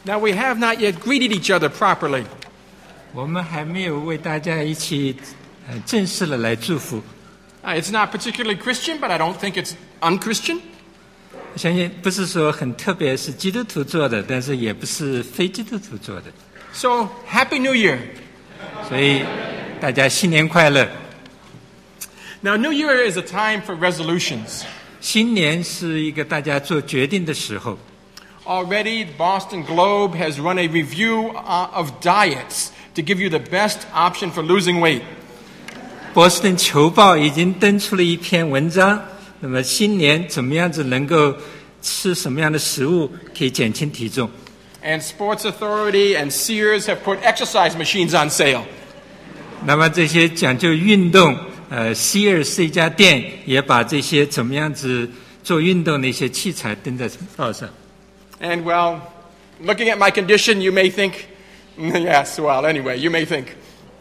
Now, we have not yet greeted each other properly. 我们还没有为大家一起正式的来祝福。 It's not particularly Christian, but I don't think it's unchristian. 我相信不是说很特别是基督徒做的，但是也不是非基督徒做的。 So, Happy New Year. 所以大家新年快乐。 Now, New Year is a time for resolutions. 新年是一个大家做决定的时候。 Already, the Boston Globe has run a review of diets to give you the best option for losing weight. 波士顿邮报已经登出了一篇文章，那么新年怎么样子能够吃什么样的食物可以减轻体重？ And Sports Authority and Sears have put exercise machines on sale. 那么这些讲究运动，Sears 这家店也把这些怎么样子做运动的一些器材登在报上。 And well, looking at my condition, you may think, yes, well, anyway, you may think.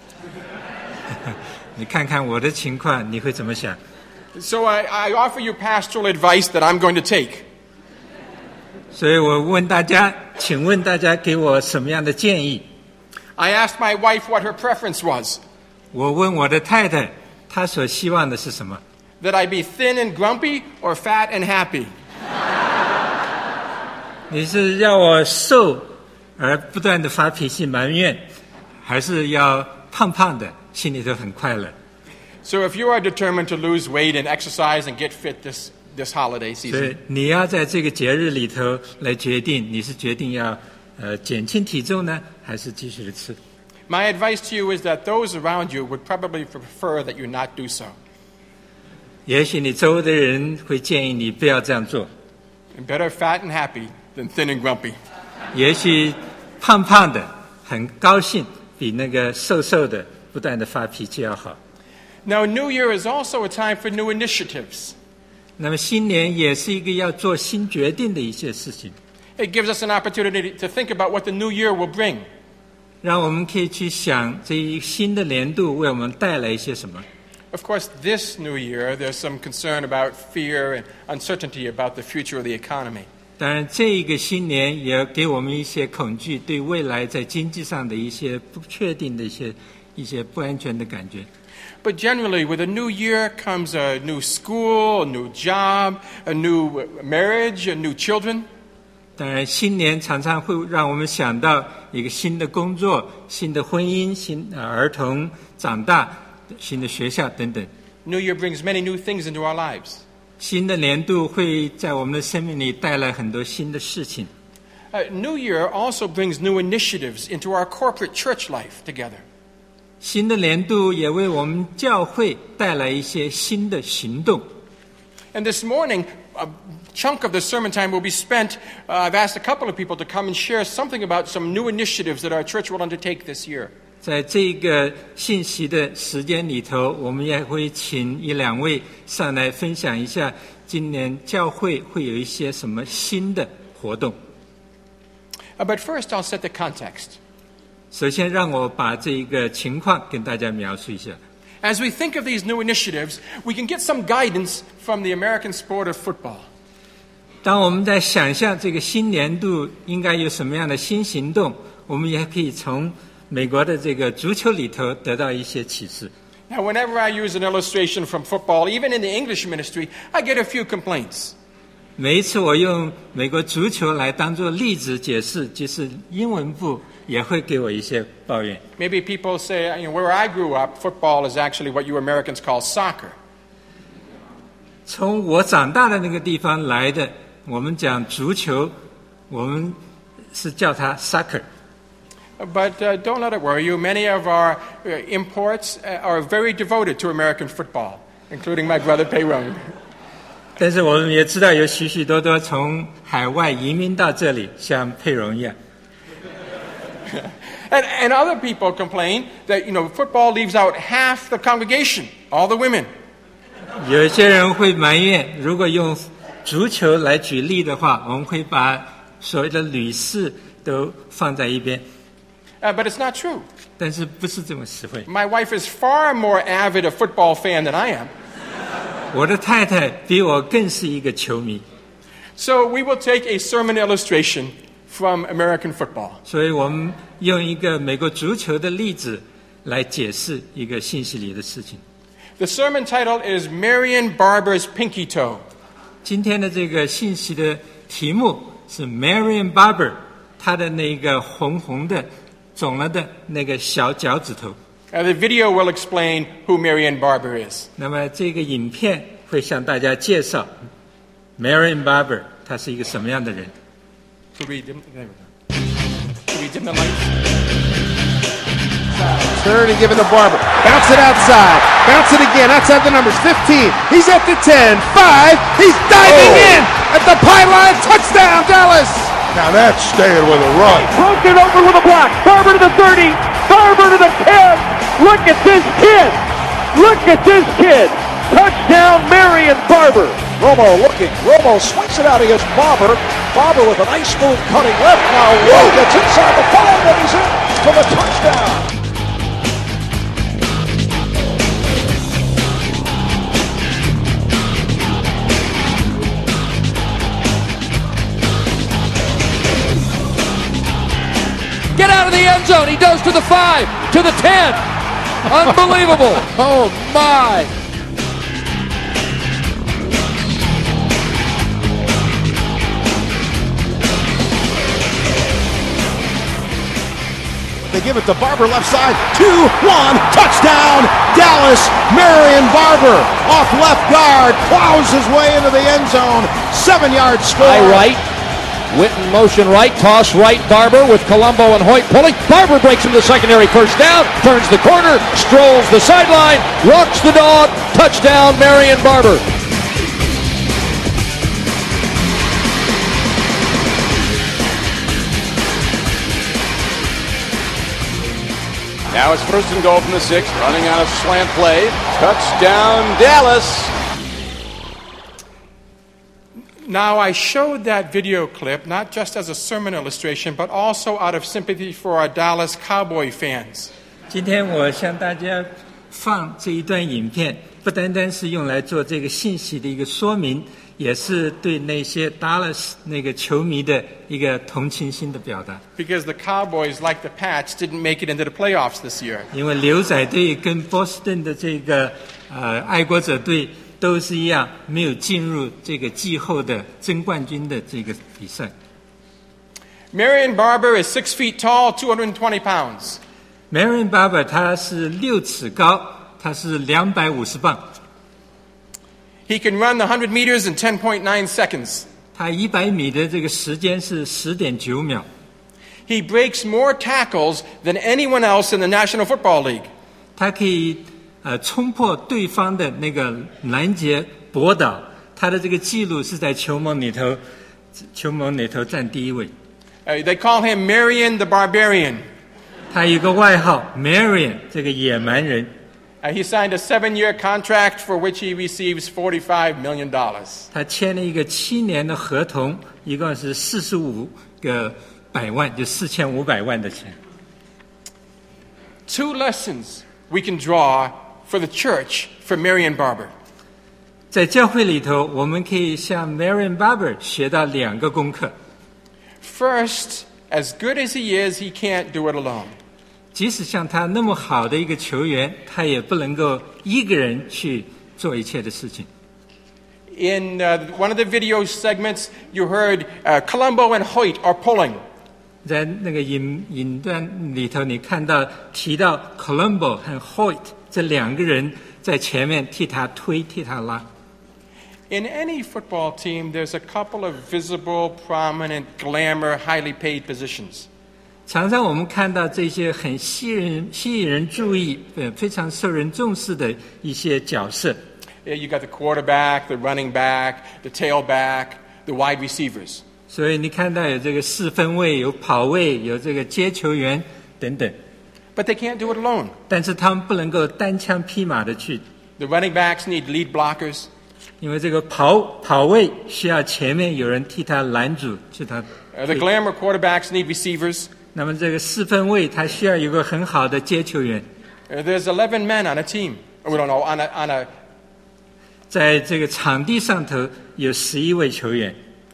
你看看我的情况，你会怎么想？ So I offer you pastoral advice that I'm going to take. 所以我问大家，请问大家给我什么样的建议？ I asked my wife what her preference was. 我问我的太太，她所希望的是什么？ That I be thin and grumpy or fat and happy. 你是要我瘦而不断的发脾气埋怨，还是要胖胖的心里头很快乐？ So if you are determined to lose weight and exercise and get fit this holiday 所以 season, 你要在这个节日里头来决定，你是决定要减轻体重呢，还是继续的吃？ my advice to you is that those around you would probably prefer that you not do so. 也许你周围的人会建议你不要这样做。 And better fat and happy than thin and grumpy. 也许胖胖的很高兴，比那个瘦瘦的不断的发脾气要好。 Now, New Year is also a time for new initiatives. 那么新年也是一个要做新决定的一些事情， It gives us an opportunity to think about what the new year will bring. 让我们可以去想这一新的年度为我们带来一些什么。 Of course, this new year, there's some concern about fear and uncertainty about the future of the economy. 当然，这一个新年也给我们一些恐惧，对未来在经济上的一些不确定的一些不安全的感觉。 But generally, with a new year comes a new school, a new job, a new marriage, and new children. 当然，新年常常会让我们想到一个新的工作、新的婚姻、新儿童长大、新的学校等等。 New year brings many new things into our lives. 新的年度会在我们的生命里带来很多新的事情。 New year also brings new initiatives into our corporate church life together. 新的年度也为我们教会带来一些新的行动。 And this morning, a chunk of the sermon time will be spent. I've asked a couple of people to come and share something about some new initiatives that our church will undertake this year. 在这个信息的时间里头，我们也会请一两位上来分享一下今年教会会有一些什么新的活动。 But first, I'll set the context. 首先，让我把这一个情况跟大家描述一下。 As we think of these new initiatives, we can get some guidance from the American sport of football. 当我们在想象这个新年度应该有什么样的新行动，我们也可以从美国的这个足球里头得到一些启示。 Now, whenever I use an illustration from football, even in the English ministry, I get a few complaints. 每一次我用美国足球来当做例子解释，即使英文部也会给我一些抱怨。 Maybe people say, where I grew up, football is actually what you Americans call soccer. 从我长大的那个地方来的，我们讲足球，我们是叫它 soccer。 But don't let it worry you. Many of our imports are very devoted to American football, including my brother Peyron. 但是我们也知道有许许多多从海外移民到这里，像佩蓉一样。 And other people complain that, football leaves out half the congregation, all the women. 有些人会埋怨，如果用足球来举例的话，我们会把所有的女士都放在一边。 But it's not true. 但是不是这么实惠。 My wife is far more avid a football fan than I am. 我的太太比我更是一个球迷。 So we will take a sermon illustration from American football. 所以我们用一个美国足球的例子来解释一个信息里的事情。 The sermon title is Marion Barber's Pinky Toe. 今天的这个信息的题目是 Marion Barber， 她的那个红红的、肿了的那个小脚趾头。 The video will explain who Marion Barber is. 那么这个影片会向大家介绍 Marion Barber 她是一个什么样的人。 Should we dim the lights? Turn and give it to Barber. Bounce it outside. Bounce it again. Outside the numbers. 15. He's at the 10. 5. He's diving in at the pylon. Touchdown, Dallas. Now that's staying with a run. Poked it over with a block. Barber to the 30. Barber to the 10. Look at this kid. Look at this kid. Touchdown, Marion Barber. Romo looking. Romo swings it out against Barber. Barber with a nice move cutting left. Now Will gets inside the 5 and he's in for the touchdown. Get out of the end zone. He does to the 5, to the 10. Unbelievable. Oh, my. They give it to Barber left side. 2-1. Touchdown, Dallas. Marion Barber off left guard. Plows his way into the end zone. 7-yard score. High right. Witten motion right. Toss right. Barber with Colombo and Hoyt pulling. Barber breaks him to the secondary. First down. Turns the corner. Strolls the sideline. Rocks the dog. Touchdown, Marion Barber. Now it's first and goal from the 6, running on a slant play. Touchdown, Dallas. Now, I showed that video clip not just as a sermon illustration, but also out of sympathy for our Dallas Cowboy fans. 今天我向大家放这一段影片，不单单是用来做这个信息的一个说明，也是对那些 Dallas 那个球迷的一个同情心的表达。 Because the Cowboys, like the Pats, didn't make it into the playoffs this year. 因为牛仔队跟波士顿的这个爱国者队都是一样，没有进入这个季后的争冠军的这个比赛。 Marion Barber is 6 feet tall, 220 pounds. Marion Barber 他是6尺高，他是250磅。 He can run the 100 meters in 10.9 seconds. 他100米的这个时间是10.9秒。 He breaks more tackles than anyone else in the National Football League. 他可以冲破对方的那个拦截驳倒，他的这个记录是在球盟里头占第一位。 They call him Marion the Barbarian. 他有个外号 Marion 这个野蛮人。 He signed a 7-year contract for which he receives $45 million. 他签了一个7年的合同，一共是45个百万，就4500万的钱。 Two lessons we can draw for the church from Marion Barber. 在教会里头，我们可以向 Marion Barber 学到2个功课。 First, as good as he is, he can't do it alone. 即使像他那么好的一个球员，他也不能够一个人去做一切的事情。 In one of the video segments, you heard Colombo and Hoyt are pulling. 在那个影段里头，你看到提到 Colombo 和 Hoyt 这2个人在前面替他推、替他拉。 In any football team, there's a couple of visible, prominent, glamour, highly paid positions. 常常我们看到这些很吸引人注意、非常受人重视的一些角色。 You got the quarterback, the running back, the tailback, the wide receivers. 所以你看到有这个4分卫、有跑卫、有这个接球员等等。 But they can't do it alone. 但是他们不能够单枪匹马的去。 The running backs need lead blockers. 因为这个跑位需要前面有人替他拦阻，替他。 The glamour quarterbacks need receivers. 那么这个4分卫他需要有个很好的接球员。 There's 11 men on a team. We don't know on a. 在这个场地上头有11位球员。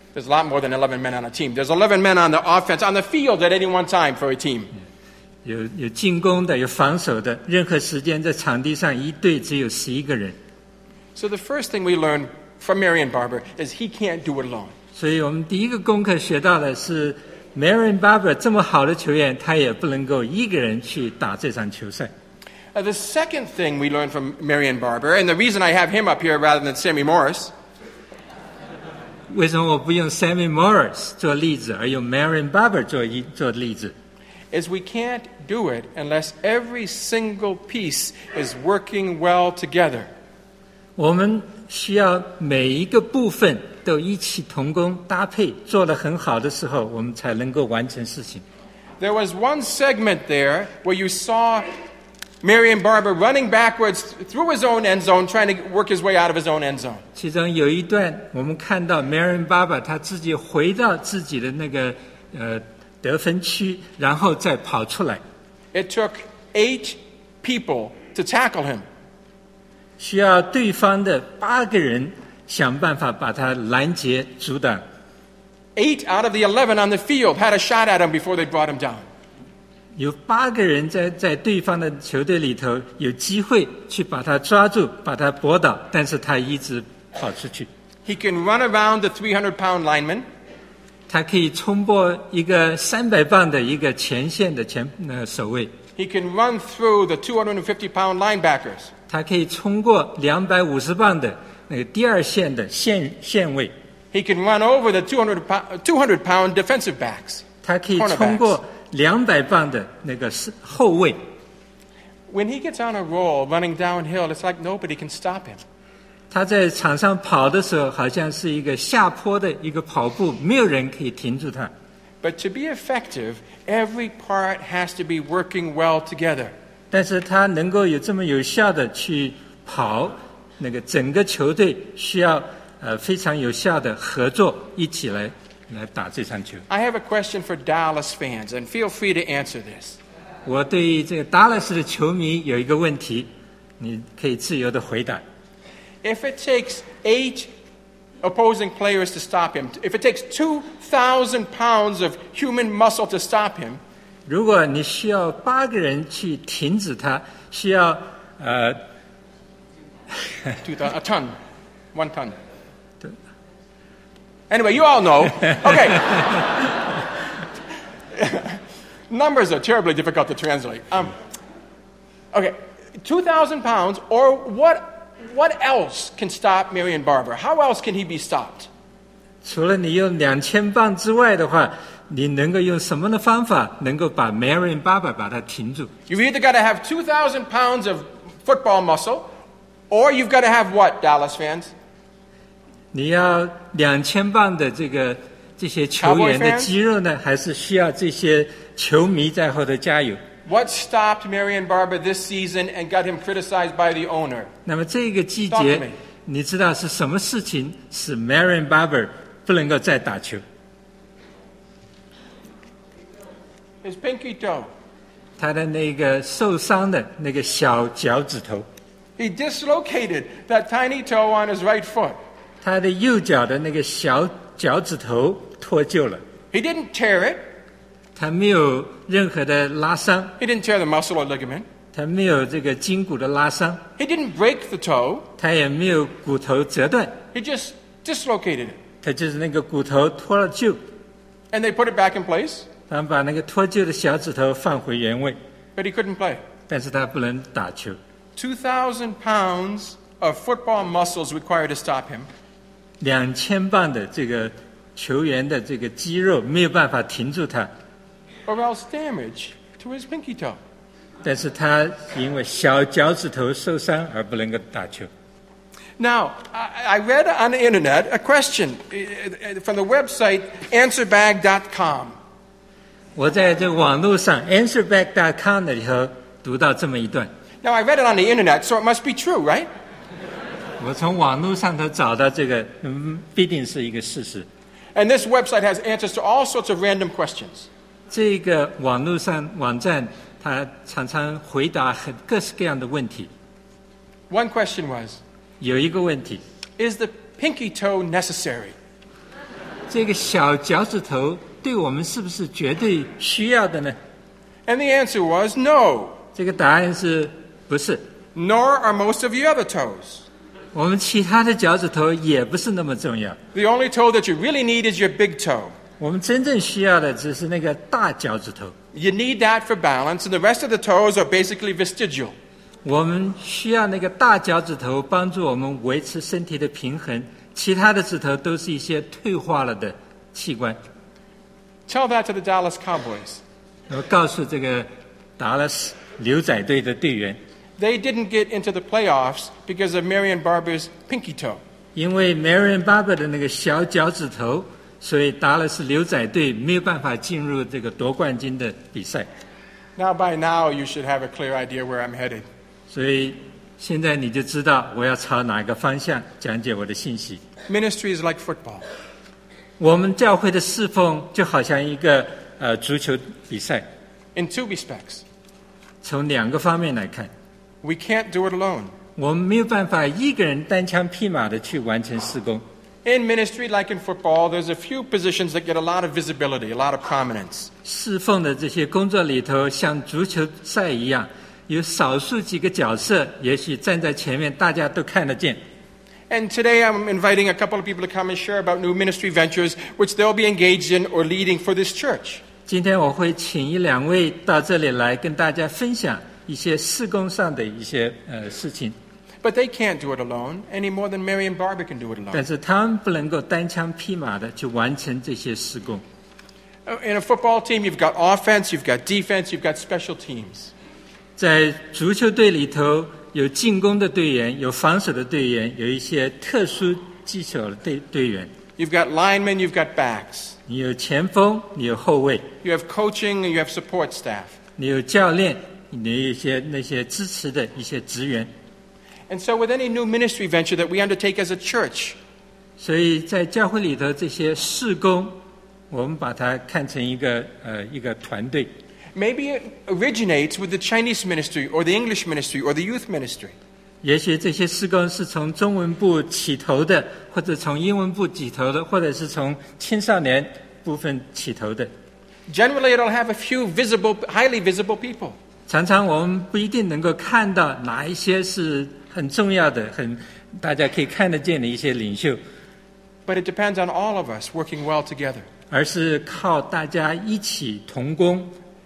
There's a lot more than 11 men on a team. There's 11 men on the offense, on the field at any one time for a team. 有进攻的，有防守的，任何时间在场地上一队只有11个人。 So the first thing we learn from Marion Barber is he can't do it alone. 所以我们第一个功课学到的是 Marion Barber 这么好的球员，他也不能够一个人去打这场球赛。 The second thing we learn from Marion Barber, and the reason I have him up here rather than Sammy Morris, 为什么我不用 Sammy Morris 做例子，而用 Marion Barber 做例子？ is we can't do it unless every single piece is working well together. 我们需要每一个部分都一起同工搭配，做得很好的时候，我们才能够完成事情。 There was one segment there where you saw Marion Barber running backwards through his own end zone, trying to work his way out of his own end zone. 其中有一段，我们看到 Marion Barber 他自己回到自己的那个得分区，然后再跑出来。 It took 8 people to tackle him. 需要对方的8个人想办法把他拦截阻挡。 8 out of the 11 on the field had a shot at him before they brought him down. 有8个人在对方的球队里头有机会去把他抓住，把他驳倒，但是他一直跑出去。 He can run around the 300-pound lineman. 他可以冲破一个300磅的一个前线的守卫。 He can run through the 250-pound linebackers. 他可以冲过250磅的那个第二线的线位。 He can run over the 200-pound defensive backs. 他可以冲过200磅的那个后卫。 When he gets on a roll running downhill, it's like nobody can stop him. 他在场上跑的时候，好像是一个下坡的一个跑步，没有人可以停住他。 But to be effective, every part has to be working well together. 但是他能够有这么有效的去跑，那个整个球队需要非常有效的合作，一起来打这场球。 I have a question for Dallas fans, and feel free to answer this. 我对这个达拉斯的球迷有一个问题，你可以自由的回答。 If it takes 8 opposing players to stop him, if it takes 2,000 pounds of human muscle to stop him, 如果你需要8个人去停止他，需要 a ton, 1 ton. Anyway, you all know. Okay. Numbers are terribly difficult to translate. Okay, 2,000 pounds, or what else can stop Marion Barber? How else can he be stopped? 除了你用2000磅之外的话，你能够用什么的方法能够把 Marion Barber 把它停住？ You've either got to have 2,000 pounds of football muscle, or you've got to have what, Dallas fans? 你要2000磅的这些球员的肌肉呢，还是需要这些球迷在后头加油？ What stopped Marion Barber this season and got him criticized by the owner? 那么这个季 Talk 节 to me.， 你知道是什么事情使 Marion Barber 不能够再打球？ His pinky toe. 他的那个受伤的那个小脚趾头， He dislocated that tiny toe on his right foot. 他的右脚的那个小脚趾头脱臼了， He didn't tear it. 他没有任何的拉伤， He didn't tear the muscle or ligament. 他没有这个筋骨的拉伤， He didn't break the toe. 他也没有骨头折断， He just dislocated it. 他就是那个骨头脱了臼， And they put it back in place, 他们把那个脱臼的小指头放回原位， but he couldn't play. 但是他不能打球。 2,000 pounds of football muscles required to stop him. 2000磅的这个球员的这个肌肉没有办法停住他， Or else damage to his pinky toe. 但是他因为小脚趾头受伤而不能够打球。 Now, I read on the internet a question from the website answerbag.com. 我在这个网络上 answerback.com 的里头读到这么一段， Now, I read it on the internet, so it must be true, right? 我从网络上头找到这个，必定是一个事实。 And this website has answers to all sorts of random questions. 这个网站，它常常回答各式各样的问题。 One question was, 有一个问题， is the pinky toe necessary? 这个小脚趾头对我们是不是绝对需要的呢？ And the answer was no. 这个答案是不是？ Nor are most of your other toes. 我们其他的脚趾头也不是那么重要， The only toe that you really need is your big toe. 我们真正需要的只是那个大脚趾头。 You need that for balance, and the rest of the toes are basically vestigial. 我们需要那个大脚趾头帮助我们维持身体的平衡，其他的指头都是一些退化了的器官。 Tell that to the Dallas Cowboys. 我告诉这个达拉斯牛仔队的队员， They didn't get into the playoffs because of Marion Barber's pinky toe. 因为 Marion Barber 的那个小脚趾头，所以达拉斯牛仔队没有办法进入这个夺冠军的比赛。 Now, by now, you should have a clear idea where I'm headed. 所以现在你就知道我要朝哪个方向讲解我的信息。 Ministry is like football. 我们教会的侍奉就好像一个足球比赛， In two respects. 从两个方面来看， We can't do it alone. 我们没有办法一个人单枪匹马的去完成事工。 In ministry, like in football, there's a few positions that get a lot of visibility, a lot of prominence. 侍奉的这些工作里头，像足球赛一样，有少数几个角色，也许站在前面，大家都看得见。 And today I'm inviting a couple of people to come and share about new ministry ventures which they'll be engaged in or leading for this church. 今天我会请一两位到这里来跟大家分享一些事工上的一些事情， But they can't do it alone any more than Marion Barber can do it 但 alone. 是他们不能够单枪匹马的去完成这些事工。 In a football team, you've got offense, you've got defense, you've got special teams. 在足球队里头，有进攻的队员，有防守的队员，有一些特殊技巧的队员。 You've got linemen, you've got backs. 你有前锋，你有后卫， You have coaching and you have support staff. 你有教练，你有一些那些支持的一些职员。 And so with any new ministry venture that we undertake as a church, 所以在教会里头，这些事工，我们把它看成一个团队。 maybe it originates with the Chinese ministry or the English ministry or the youth ministry. 也许这些事工是从中文部起头的，或者从英文部起头的，或者是从青少年部分起头的。 Generally, it'll have a few visible, highly visible people. 常常我们不一定能够看到哪一些是很重要的、大家可以看得见的一些领袖， But it depends on all of us working well together. 而是靠大家一起同工，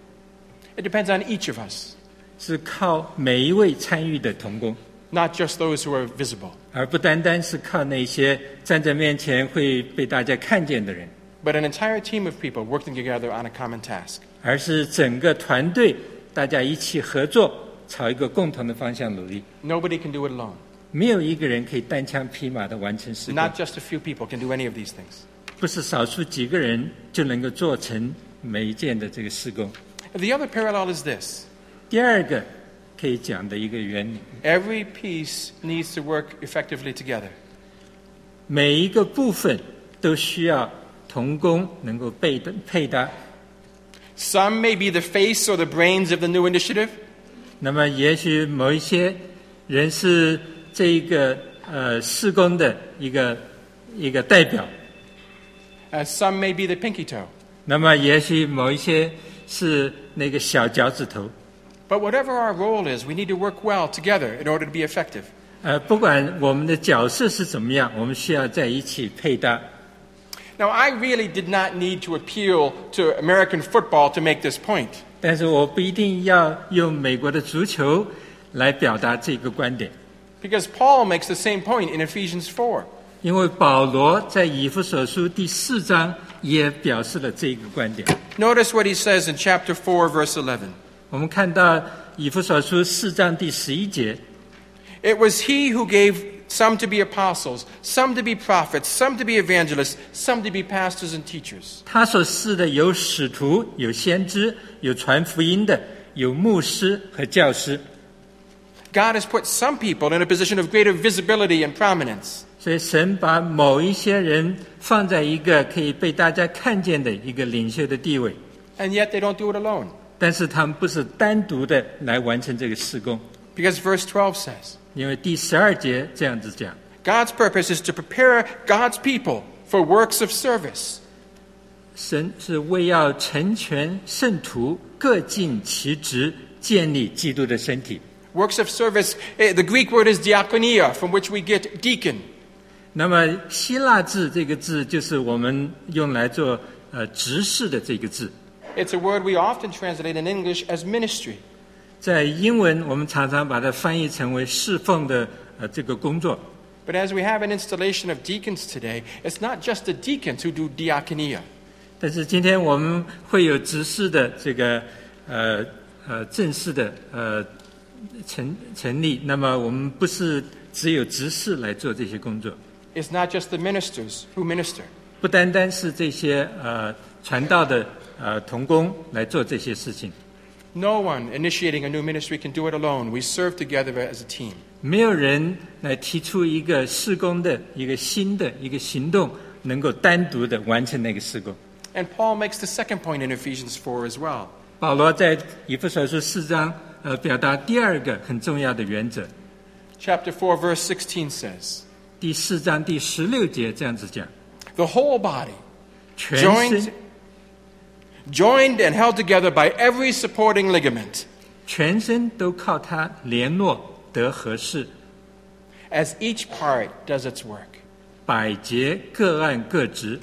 It depends on each of us, 是靠每一位参与的同工， not just those who are visible, 而不单单是靠那些站在面前会被大家看见的人， but an entire team of people working together on a common task. 而是整个团队大家一起合作，朝一个共同的方向努力。 Nobody can do it alone. 没有一个人可以单枪匹马的完成事工， Not just a few people can do any of these things. 不是少数几个人就能够做成每一件的这个事工。 The other parallel is this. 第二个可以讲的一个原理， Every piece needs to work effectively together. 每一个部分都需要同工能够配搭。 Some may be the face or the brains of the new initiative. 那么也许某一些人是这一个事工的一个代表， Some may be the pinky toe. 那么也许某一些是那个小脚趾头。 But whatever our role is, we need to work well together in order to be effective. 不管我们的角色是怎么样，我们需要在一起配搭。 Now, I really did not need to appeal to American football to make this point. 但是我不一定要用美国的足球来表达这个观点， Because Paul makes the same point in Ephesians 4. 因为保罗在以弗所书第4章也表示了这个观点。 Notice what he says in chapter 4, verse 11. 我们看到以弗所书4章第11节， It was he who gave some to be apostles, some to be prophets, some to be evangelists, some to be pastors and teachers. 他所赐的有使徒，有先知，有传福音的，有牧师和教师。 God has put some people in a position of greater visibility and prominence. 所以神把某一些人放在一个可以被大家看见的一个领袖的地位， And yet they don't do it alone. 但是他们不是单独的来完成这个事工， Because verse 12 says, 因为第12节这样子讲， God's purpose is to prepare God's people for works of service. 神是为要成全圣徒，各尽其职，建立基督的身体。 Works of service, the Greek word is diakonia, from which we get deacon. 那么希腊字这个字就是我们用来做执事的这个字。 It's a word we often translate in English as ministry. 在英文我们常常把它翻译成为侍奉的这个工作。 But as we have an installation of deacons today, it's not just the deacons who do diakonia. 但是今天我们会有执事的这个正式的成立，那么我们不是只有执事来做这些工作。 It's not just the ministers who minister. 不单单是这些传道的同工来做这些事情。 No one initiating a new ministry can do it alone. We serve together as a team. 没有人来提出一个事工的一个新的一个行动，能够单独的完成那个事工。 And Paul makes the second point in Ephesians 4 as well. 保罗在以弗所书4章表达第二个很重要的原则。 Chapter 4, verse 16 says, 第4章第16节这样子讲： The whole body, 全身 joined and held together by every supporting ligament, 全身都靠它联络得合适， as each part does its work. 百节各按各职，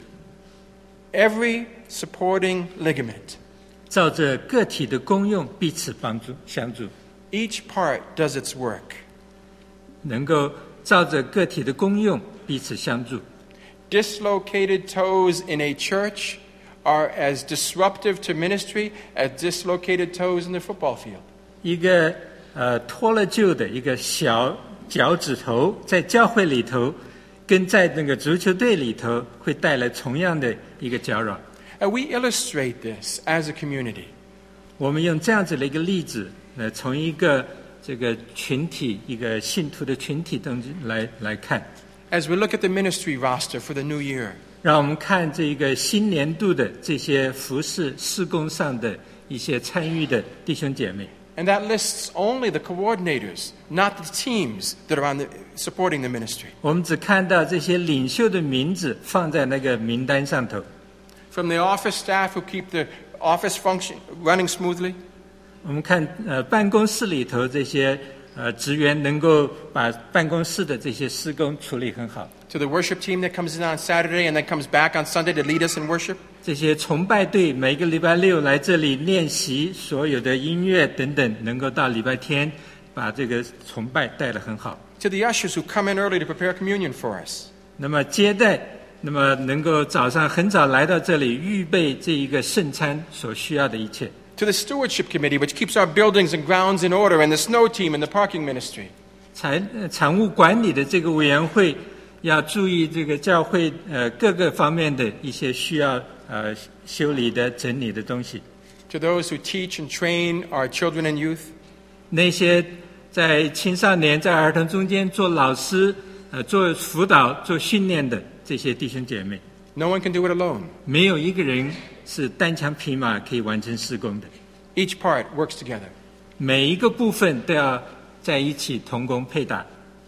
Every supporting ligament, 照着个体的功用彼此帮助相助， each part does its work. 能够照着个体的功用彼此相助。 Dislocated toes in a church are as disruptive to ministry as dislocated toes in the football field. 一个脱了臼的一个小脚趾头，在教会里头，跟在那个足球队里头，会带来同样的一个搅扰。 And we illustrate this as a community. 我们用这样子的一个例子，从一个这个群体，一个信徒的群体当中来看。 As we look at the ministry roster for the new year, 让我们看这个新年度的这些服事事工上的一些参与的弟兄姐妹。 and that lists only the coordinators, not the teams that are supporting the ministry. 我们只看到这些领袖的名字放在那个名单上头。 From the office staff who keep the office function running smoothly, 我们看办公室里头这些职员能够把办公室的这些事工处理很好。 to the worship team that comes in on Saturday and then comes back on Sunday to lead us in worship, 这些崇拜队每个礼拜六来这里练习所有的音乐等等，能够到礼拜天把这个崇拜带得很好。 to the ushers who come in early to prepare communion for us, 那么接待，那么能够早上很早来到这里预备这一个圣餐所需要的一切。 to the stewardship committee which keeps our buildings and grounds in order, and the snow team and the parking ministry, 产务管理的这个委员会要注意这个教会各个方面的一些需要修理的整理的东西。 to those who teach and train our children and youth, 那些在青少年在儿童中间做老师做辅导做训练的这些弟兄姐妹， no one can do it alone. 没有一个人是单枪匹马可以完成事工的， Each part works together. 每一个部分都要在一起同工配搭。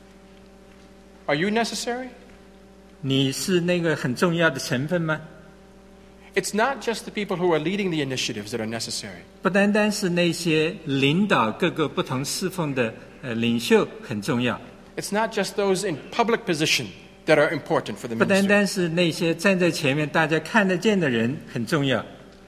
Are you necessary? 你是那个很重要的成分吗？ It's not just the people who are leading the initiatives that are necessary. 不单单是那些领导各个不同侍奉的领袖很重要， It's not just those in public position that are important for the 不单 ministry. 单是那些站在前面大家看得见的人很重要。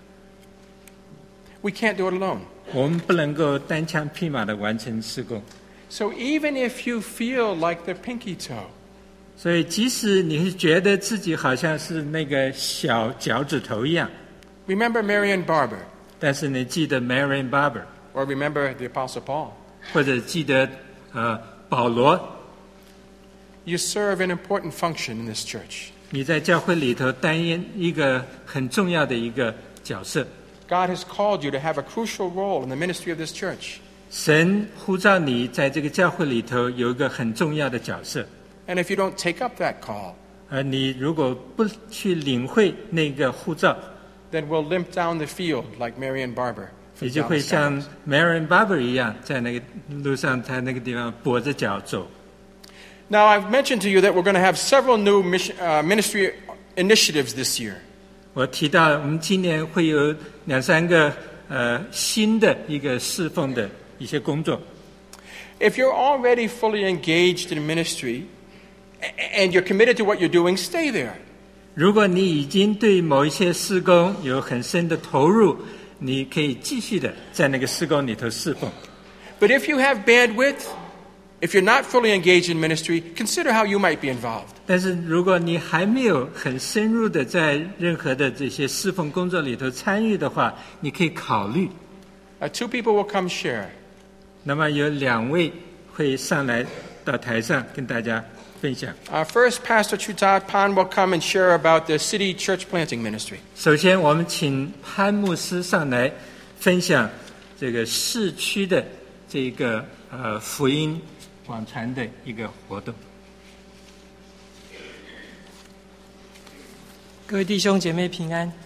We can't do it alone. 我们不能够单枪匹马地完成事工， So even if you feel like the pinky toe, 所以即使你是觉得自己好像是那个小脚趾头一样， remember Marion Barber, 但是你记得 Marion Barber， or remember the Apostle Paul. 或者记得保罗， You serve an important function in this church. 你在教会里头担任一个很重要的一个角色。 God has called you to have a crucial role in the ministry of this church. 神呼召你在这个教会里头有一个很重要的角色， And if you don't take up that call, 而你如果不去领会那个呼召， then we'll limp down the field like Marion Barber. 你就会像 Marion Barber 一样，在那个路上，在那个地方跛着脚走。 Now, I've mentioned to you that we're going to have several new ministry initiatives this year. 我提到我们今年会有2-3个新的一个侍奉的一些工作。 If you're already fully engaged in ministry and you're committed to what you're doing, stay there. 如果你已经对某一些事工有很深的投入，你可以继续的在那个事工里头侍奉。 But if you have bandwidth, if you're not fully engaged in ministry, consider how you might be involved. 但是如果你还没有很深入的在任何的这些侍奉工作里头参与的话，你可以考虑。 Two people will come share. 那么有2位会上来到台上跟大家分享。 First, Pastor Chutat Pan will come and share about the city church planting ministry. 首先，我们请潘牧师上来分享这个市区的这个福音广传的一个活动。 各位弟兄姐妹平安。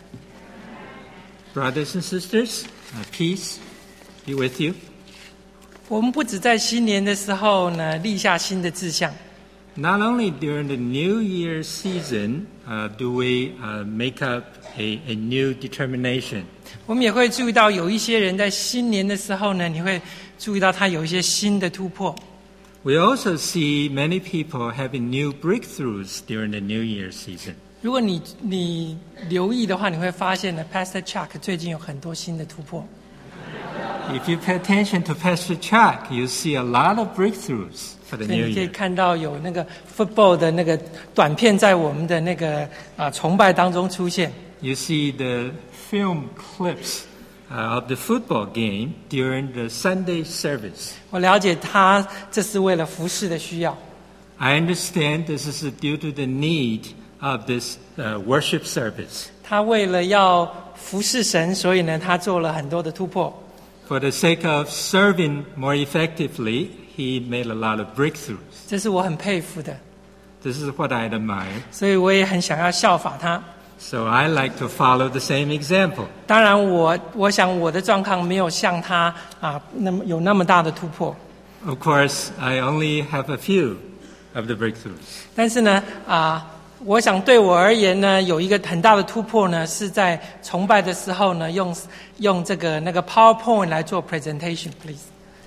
Brothers and sisters, peace be with you. 我们不只在新年的时候呢立下新的志向。 Not only during the New Year season do we make up a new determination. 我们也会注意到有一些人在新年的时候呢，你会注意到他有一些新的突破。 We also see many people having new breakthroughs during the New Year season. 如果你留意的话，你会发现呢 ，Pastor Chuck 最近有很多新的突破。 If you pay attention to Pastor Chuck, you see a lot of breakthroughs for the 所以 New 你可以 Year. 看到有那个 football 的那个短片在我们的那个崇拜当中出现。 You see the film clips of the football game during the Sunday service. 我了解他这是为了服事的需要。 I understand this is due to the need of this worship service. 他为了要服事神，所以呢，他做了很多的突破。 For the sake of serving more effectively, he made a lot of breakthroughs. 这是我很佩服的， This is what I admire. 所以我也很想要效法他。 So I like to follow the same example. 当然我想我的状况没有像他那么大的突破。 Of course, I only have a few of the breakthroughs. 但是呢我想对我而言呢，有一个很大的突破呢，是在崇拜的时候呢，用这个那个 PowerPoint 来做 presentation, please.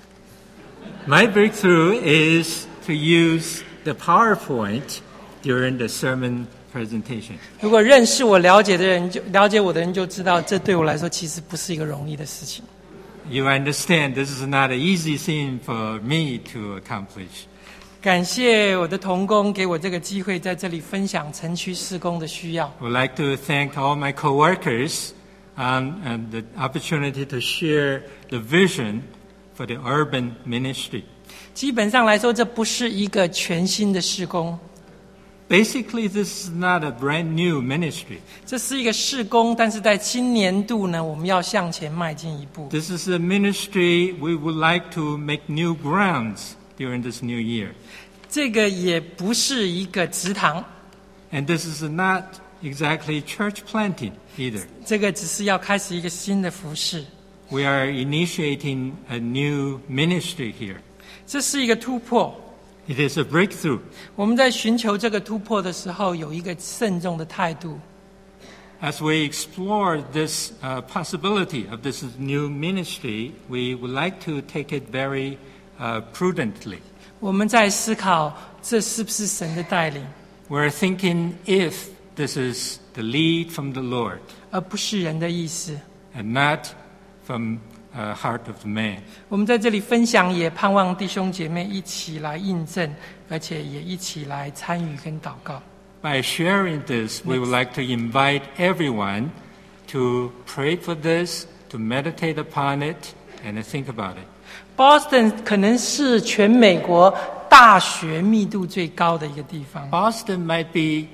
My breakthrough is to use the PowerPoint during the sermon presentation. 如果认识我、了解我的人就知道，这对我来说其实不是一个容易的事情。 You understand this is not an easy thing for me to accomplish. 感谢我的同工给我这个机会，在这里分享城区事工的需要。 I would like to thank all my coworkers and the opportunity to share the vision for the urban ministry. 基本上来说，这不是一个全新的事工， Basically, this is not a brand new ministry. 这是一个事工，但是在今年度呢，我们要向前迈进一步。 This is a ministry we would like to make new grounds during this new year. 这个也不是一个职堂， And this is not exactly church planting either. 这个只是要开始一个新的服事。 We are initiating a new ministry here. 这是一个突破。 It is a breakthrough. 我们在寻求这个突破的时候，有一个慎重的态度。 As we explore this possibility of this new ministry, we would like to take it very prudently. 我们在思考这是不是神的带领， We're thinking if this is the lead from the Lord 而不是人的意思。 and not from heart of man. 我们在这里分享，也盼望弟兄姐妹一起来印证，而且也一起来参与跟祷告。 By sharing this, we would like to invite everyone to pray for this, to meditate upon it, and to think about it. Boston 可能是全美国大学密度最高的一个地方。 Boston might be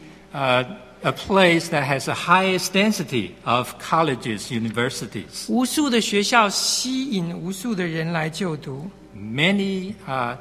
a place that has the highest density of colleges, universities. 无数的学校吸引无数的人来就读。 Many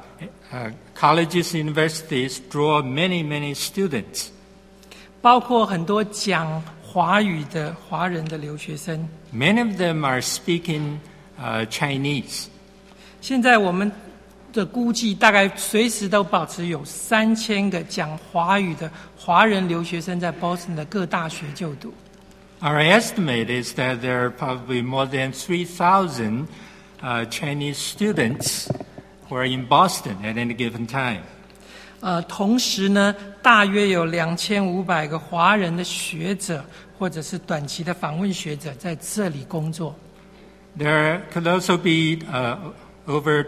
colleges, universities draw many, many students. 包括很多讲华语的华人的留学生。 Many of them are speaking Chinese. 现在我们的估计，大概随时都保持有3000个讲华语的华人留学生在 Boston 的各大学就读。 Our estimate is that there are probably more than 3,000 Chinese students who are in Boston at any given time. 同时呢，大约有2500个华人的学者或者是短期的访问学者在这里工作。 There could also be over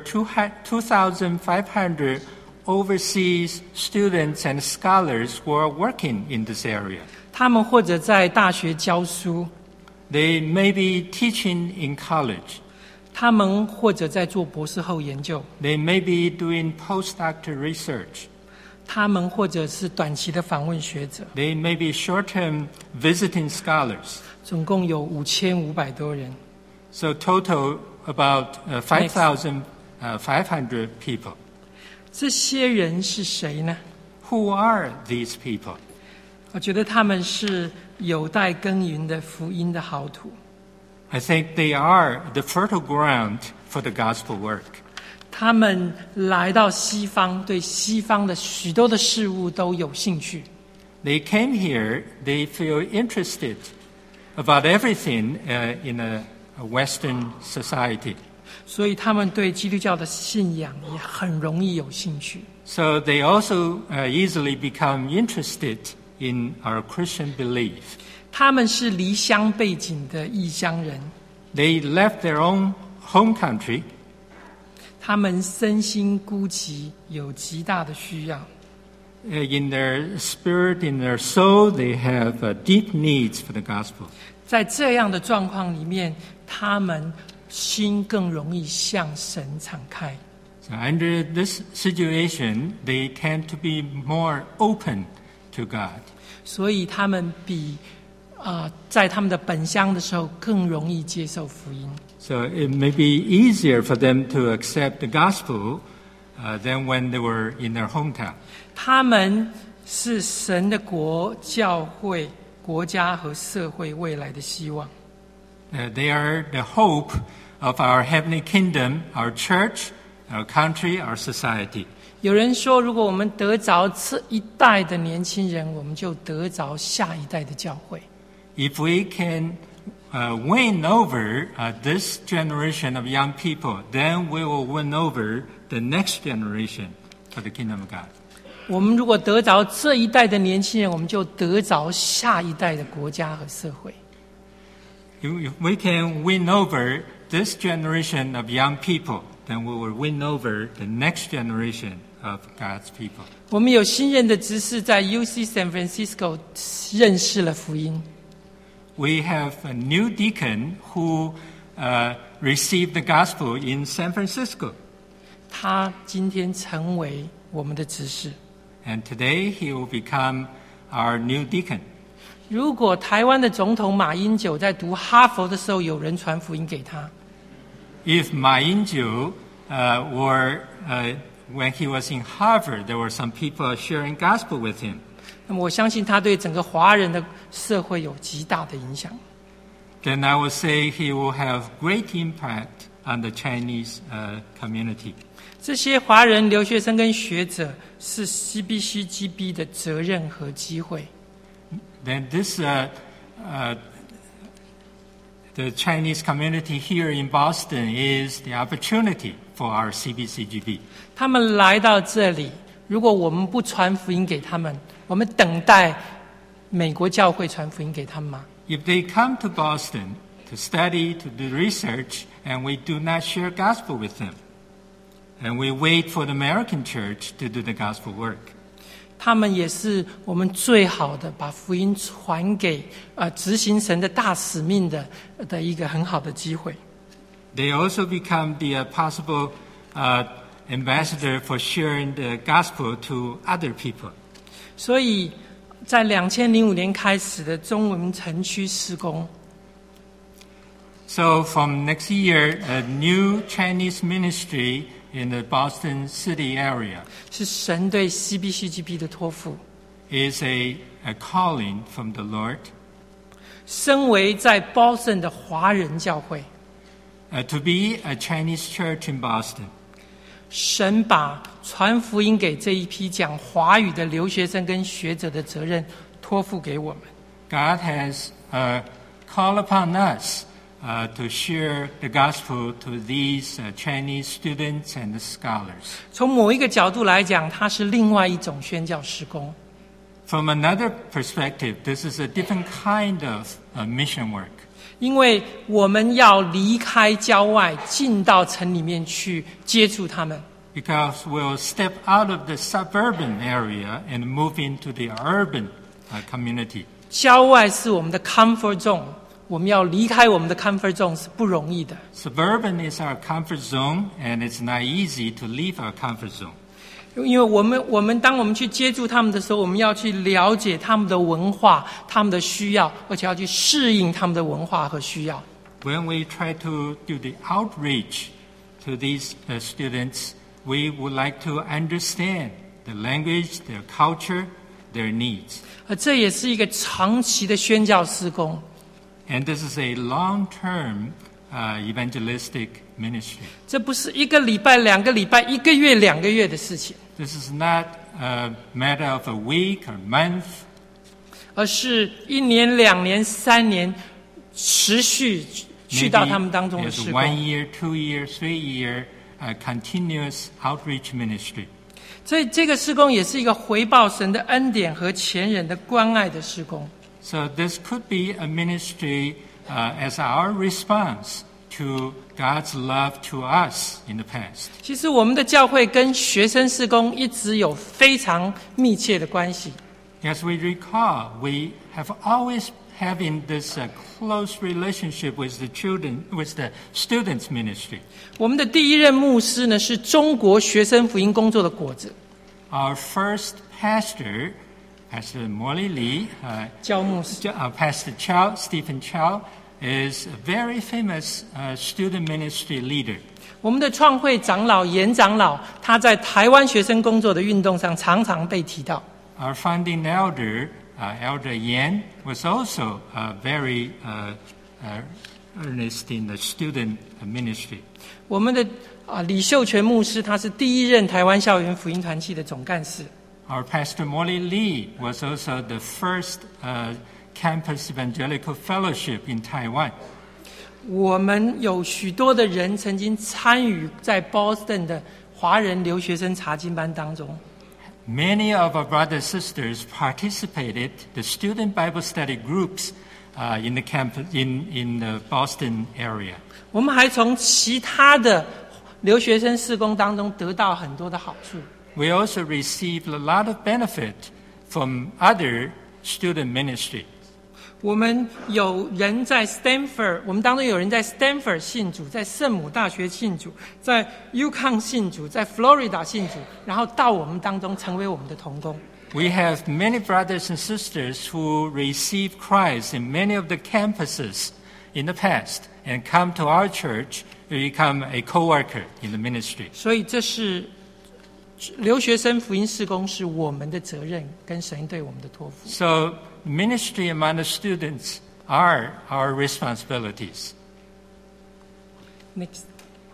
2,500 overseas students and scholars who are working in this area. 他们或者在大学教书， They may be teaching in college. 他们或者在做博士后研究， They may be doing postdoctoral research. 他们或者是短期的访问学者， They may be short-term visiting scholars. 总共有5500多人。 So total about 5,500 people. 这些人是谁呢？ Who are these people? 我觉得他们是有待耕耘的福音的好土。 I think they are the fertile ground for the gospel work. 他们来到西方，对西方的许多的事物都有兴趣。 They came here, they feel interested about everything in a Western society. 所以他们对基督教的信仰也很容易有兴趣。 So they also easily become interested in our Christian belief. 他们是离乡背景的异乡人， They left their own home country. 他们身心孤寂，有极大的需要。 In their spirit, in their soul, they have deep needs for the gospel. 在这样的状况里面，他们心更容易向神敞开。 So under this situation, they tend to be more open to God. 所以他们比在他们的本乡的时候更容易接受福音。 So it may be easier for them to accept the gospel than when they were in their hometown. 他们是神的国、教会、国家和社会未来的希望。 They are the hope of our heavenly kingdom, our church, our country, our society. 有人说，如果我们得着这一代的年轻人，我们就得着下一代的教会。 If we can win over this generation of young people, then we will win over the next generation for the kingdom of God. 我们如果得着这一代的年轻人，我们就得着下一代的国家和社会。 If we can win over this generation of young people, then we will win over the next generation of God's people. 我们有新任的执事在 UC San Francisco 认识了福音。 We have a new deacon who received the gospel in San Francisco. 他今天成为我们的执事。 And today he will become our new deacon. 如果台湾的总统马英九在读哈佛的时候，有人传福音给他， If Ma Ying-jeou when he was in Harvard, there were some people sharing gospel with him. 那么我相信他对整个华人的社会有极大的影响。 Then I would say he will have great impact on the Chinese community. 这些华人留学生跟学者是 CBCGB 的责任和机会。 Then the Chinese community here in Boston is the opportunity for our CBCGB. 他们来到这里，如果我们不传福音给他们，我们等待美国教会传福音给他们吗？ If they come to Boston to study, to do research, and we do not share gospel with them, and we wait for the American church to do the gospel work, 他们也是我们最好的把福音传给执行神的大使命的一个很好的机会。 they also become the possible ambassador for sharing the gospel to other people. 所以在2005年开始的中文城区施工， So from next year, a new Chinese ministry in the Boston city area 是神对 CBCGB 的托付。 is a calling from the Lord 身为在 Boston 的华人教会， to be a Chinese church in Boston. 神把传福音给这一批讲华语的留学生跟学者的责任托付给我们。 God has called upon us to share the gospel to these Chinese students and scholars. 从某一个角度来讲，它是另外一种宣教事工。 From another perspective, this is a different kind of mission work. 因为我们要离开郊外，进到城里面去接触他们。 Because we'll step out of the suburban area and move into the urban community. 郊外是我们的 comfort zone， 我们要离开我们的 comfort zone 是不容易的。 Suburban is our comfort zone, and it's not easy to leave our comfort zone. 因为我们当我们去接触他们的时候，我们要去了解他们的文化、他们的需要，而且要去适应他们的文化和需要。 When we try to do the outreach to these students, we would like to understand the language, their culture, their needs. 而这也是一个长期的宣教事工。 And this is a long-term evangelistic ministry. 这不是一个礼拜、2个礼拜、1个月、2个月的事情。 This is not a matter of a week or month. 而是1年、2年、3年持续去到他们当中的事工。 Maybe it's 1 year, 2 year, 3 year continuous outreach ministry. 所以这个事工也是一个回报神的恩典和前人的关爱的事工。 So this could be a ministry as our response to God's love to us in the past. 其实我们的教会跟学生事工一直有非常密切的关系。 As we recall, we have always having this close relationship with the children, with the students' ministry. 我们的第一任牧师呢，是中国学生福音工作的果子。 Our first pastor, Pastor Molly Lee, 焦牧师 Pastor Chow, Stephen Chow, is a very famous student ministry leader. 我们的创会长老严长老，他在台湾学生工作的运动上常常被提到。 Our founding elder, Elder Yan, was also very earnest in the student ministry. 我们的李秀全牧师，他是第一任台湾校园福音团契的总干事。 Our Pastor Molly Lee was also the first campus evangelical fellowship in Taiwan. 我们有许多的人曾经参与在 Boston 的华人留学生查经班当中。 Many of our brothers and sisters participated the student Bible study groups in the campus in the Boston area. 我们还从其他的留学生事工当中得到很多的好处。 We also received a lot of benefit from other student ministry. 我们有人在 Stanford， 我们当中有人在 Stanford 信主，在圣母大学信主，在 UConn 信主，在 Florida 信主，然后到我们当中成为我们的同工。 We have many brothers and sisters who received Christ in many of the campuses in the past and come to our church to become a co-worker in the ministry. 所以这是留学生福音事工是我们的责任，跟神对我们的托付。 So ministry among the students are our responsibilities. Next，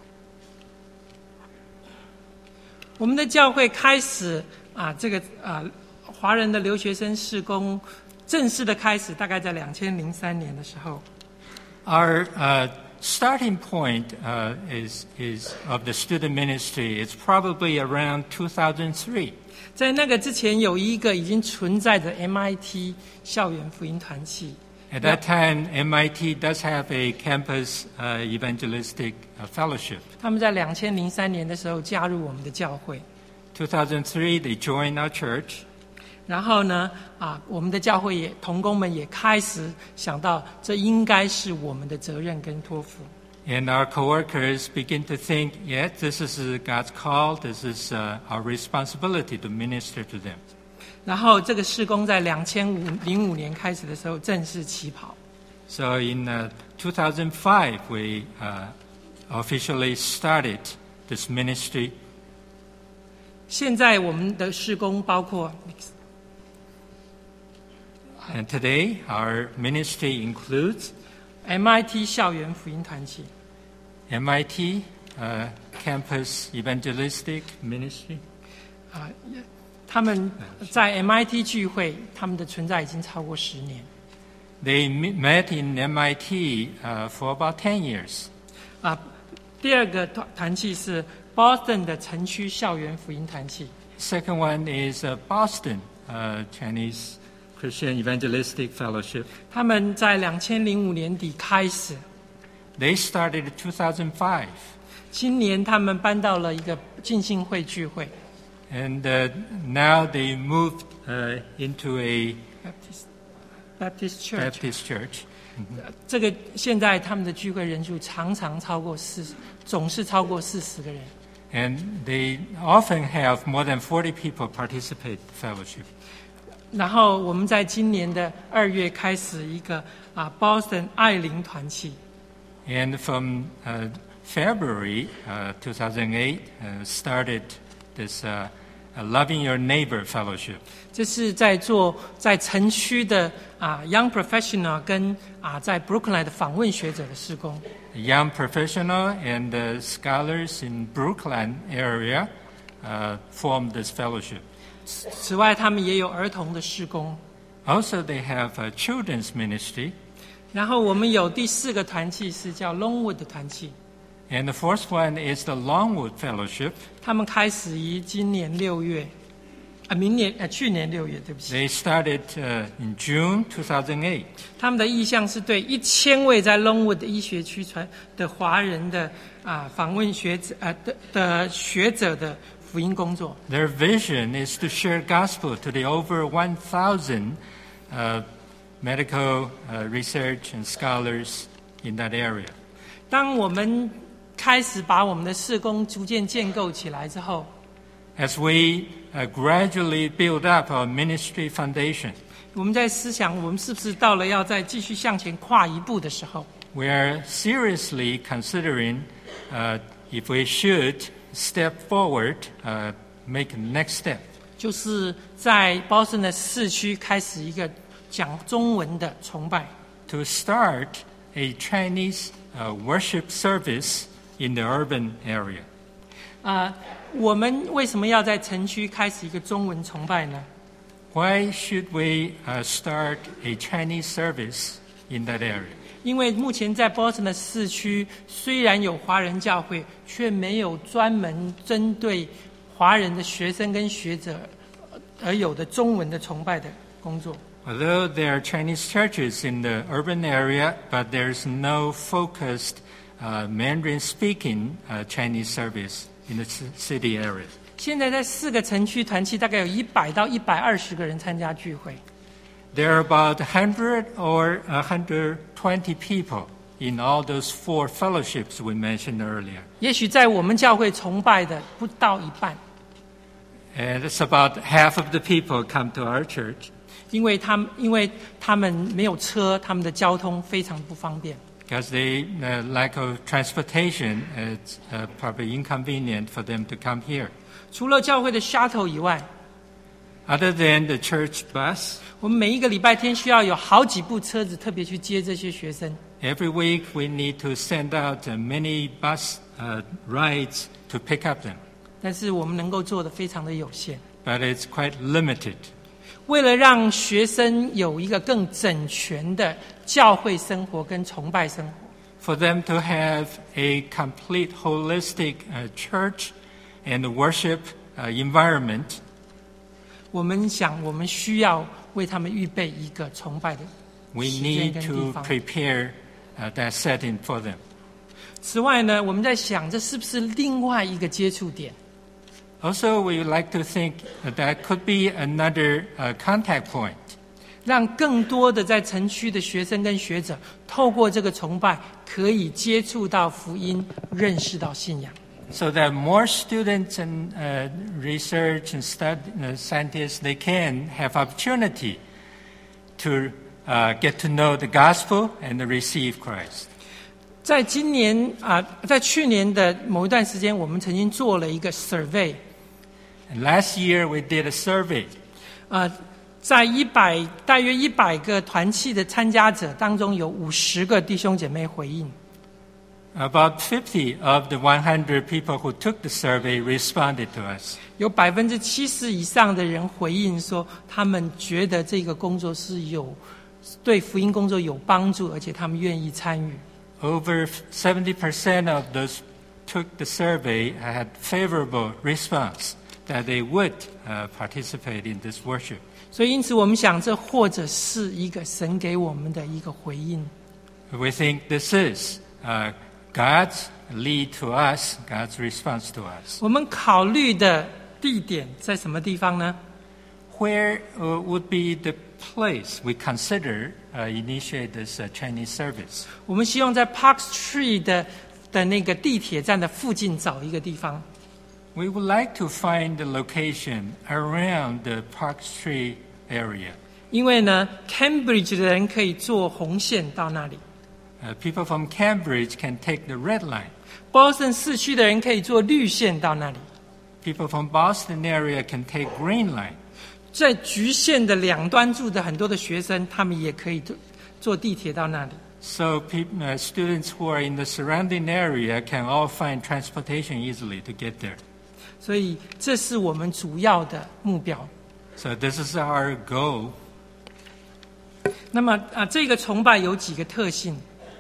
我们的教会开始华人的留学生事工正式的开始，大概在2003年的时候。 Our starting point is of the student ministry. It's probably around 2003. 在那个之前，有一个已经存在的 MIT 校园福音团契。 At that time, MIT does have a campus evangelistic fellowship. 他们在2003年的时候加入我们的教会。 2003, they joined our church. 然后呢，我们的教会同工们也开始想到，这应该是我们的责任跟托付。 And our co-workers begin to think, yes, this is God's call. This is our responsibility to minister to them. 然后这个事工在2005年开始的时候正式起跑。 So in 2005, we officially started this ministry. 现在我们的事工包括 And today, our ministry includes MIT 校园福音团契。 MIT campus evangelistic ministry. 他们在 MIT 聚会，他们的存在已经超过10年。 They met in MIT for about 10 years. 第二个团契是 Boston 的城区校园福音团契。 Second one is Boston Chinese Christian Evangelistic Fellowship. 他们在2005年底开始。 They started in 2005. 今年他们搬到了一个浸信会聚会。 And now they moved into a Baptist Church. 这个现在他们的聚会人数常超过总是超过40个人。 And they often have more than 40 people participate in fellowship. 然后我们在今年的2月开始一个Boston 爱灵团契。 And from February 2008 started this Loving Your Neighbor Fellowship. 这是在城区的Young Professional 跟在 Brookline 的访问学者的事工。 Young professional and scholars in Brookline area formed this fellowship. 此外，他们也有儿童的事工。 Also, they have a children's ministry. 然后我们有第4个团契是叫 Longwood 的团契。 And the fourth one is the Longwood Fellowship. 他们开始于今年6月，去年6月，对不起。 They started in June 2008. 他们的意向是对1000位在 Longwood 医学区的华人的访问学者的学者的福音工作。 Their vision is to share gospel to the over 1,000 medical research and scholars in that area. 当我们开始把我们的事工逐渐建构起来之后， As we gradually build up our ministry foundation, 我们在思想我们是不是到了要再继续向前跨一步的时候， we are seriously considering if we should step forward, make the next step. 就是在 Boston 的市区开始一个讲中文的崇拜。 To start a Chinese worship service in the urban area. 我们为什么要在城区开始一个中文崇拜呢？ Why should we start a Chinese service in that area? 因为目前在 Boston 的市区虽然有华人教会，却没有专门针对华人的学生跟学者而有的中文的崇拜的工作。 Although there are Chinese churches in the urban area, but there's no focused Mandarin-speaking Chinese service in the city area. 现在在4个城区团契，大概有100到120个人参加聚会。 There are about 100 or 120 people in all those 4 fellowships we mentioned earlier. 也许在我们教会崇拜的不到一半。 And it's about half of the people come to our church. 因为他们没有车，他们的交通非常不方便。 Because they lack of transportation, it's probably inconvenient for them to come here. 除了教会的 shuttle 以外， Other than the church bus, 我们每一个礼拜天需要有好几部车子特别去接这些学生。 every week we need to send out many bus rides to pick up them. 但是我们能够做的非常的有限。 But it's quite limited. 为了让学生有一个更整全的教会生活跟崇拜生活， For them to have a complete holistic church and worship environment, 我们需要为他们预备一个崇拜的 we 时间 need 跟地 to 方。 prepare that setting for them. 此外呢，我们在想这是不是另外一个接触点？ Also, we would like to think that could be another contact point. 让更多的在城区的学生跟学者透过这个崇拜，可以接触到福音，认识到信仰。 So that more students and research and scientists, they can have opportunity to get to know the gospel and receive Christ. 在去年的某一段时间，我们曾经做了一个 survey。 And last year we did a survey. 在大约100个团契的参加者当中，有50个弟兄姐妹回应。 About 50 of the 100 people who took the survey responded to us. 有70%以上的人回应说，他们觉得这个工作是对福音工作有帮助，而且他们愿意参与。 Over 70% of those who took the survey had favorable response that they would participate in this worship. 所以因此我们想，这或者是一个神给我们的一个回应。 We think this is God's lead to us, God's response to us. 我们考虑的地点在什么地方呢？ Where would be the place we consider initiate this Chinese service? 我们希望在 Park Street 的那个地铁站的附近找一个地方。 We would like to find the location around the Park Street area. 因为呢 ，Cambridge 的人可以坐红线到那里。 People from Cambridge can take the red line. Boston 市区的人可以坐绿线到那里。 People from Boston area can take green line. 在局限的两端住的很多的学生，他们也可以坐地铁到那里。 So students who are in the surrounding area can all find transportation easily to get there. 所以这是我们主要的目标。 So this is our goal. 那么这个崇拜有几个特性？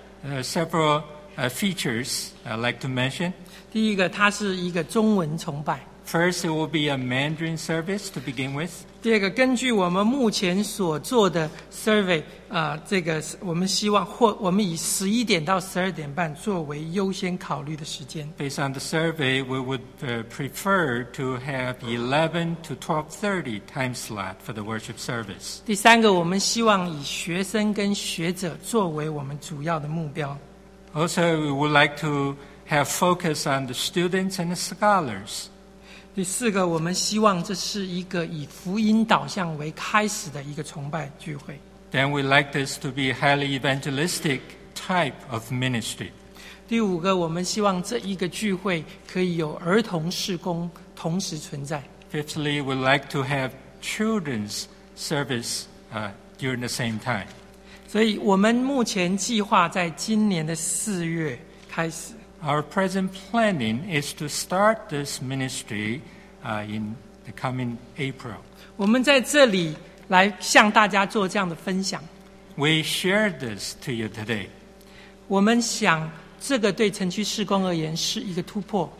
Several features I'd like to mention. 第一个，它是一个中文崇拜。 First, it will be a Mandarin service to begin with. 第二个，根据我们目前所做的 survey， 这个我们希望我们以11点到12点半作为优先考虑的时间。 Based on the survey, we would prefer to have 11 to 12:30 time slot for the worship service. 第三个，我们希望以学生跟学者作为我们主要的目标。 Also, we would like to have focus on the students and the scholars. 第四个，我们希望这是一个以福音导向为开始的一个崇拜聚会。 Then we like this to be a highly evangelistic type of ministry. 第五个，我们希望这一个聚会可以有儿童事工同时存在。 Fifthly, we like to have children's service during the same time. 所以我们目前计划在今年的4月开始。 Our present planning is to start this ministry in the coming April. 我们在这里来向大家做这样的分享。 We share this to you today. 我们想，这个对城区事工而言是一个突破。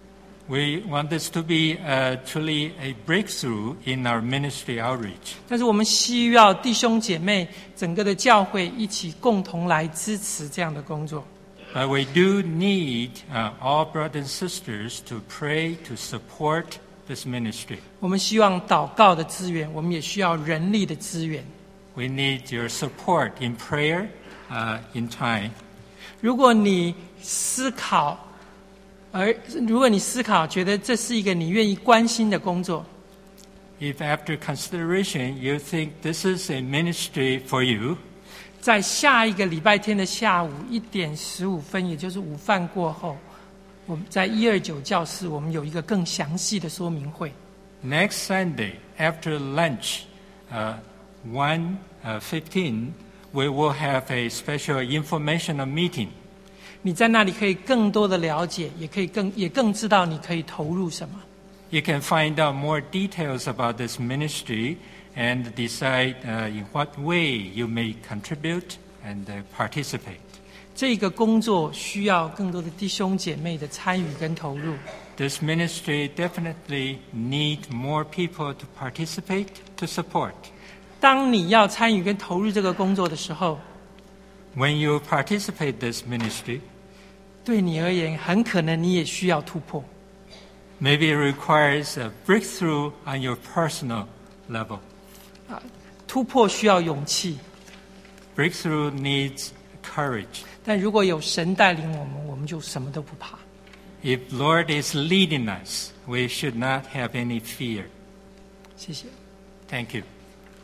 We want this to be truly a breakthrough in our ministry outreach. 但是我们需要弟兄姐妹整个的教会一起共同来支持这样的工作。 But we do need all brothers and sisters to pray to support this ministry. 我们希望祷告的资源，我们也需要人力的资源。 We need your support in prayer, in time. 如果你思考觉得这是一个你愿意关心的工作， If after consideration you think this is a ministry for you, 在下一个礼拜天的下午1点15分，也就是午饭过后，我们在129教室，我们有一个更详细的说明会。 next Sunday after lunch, 1:15, we will have a special informational meeting. 你在那里可以更多的了解，也更知道你可以投入什么。 You can find out more details about this ministry and decide in what way you may contribute and participate. 这个工作需要更多的弟兄姐妹的参与跟投入。 This ministry definitely need more people to participate, to support. 当你要参与跟投入这个工作的时候， When you participate this ministry, 对你而言，很可能你也需要突破。 maybe it requires a breakthrough on your personal level. 突破需要勇气， Breakthrough needs courage. 但如果有神带领我们，我们就什么都不怕。 If Lord is leading us, we should not have any fear. 谢谢。 Thank you.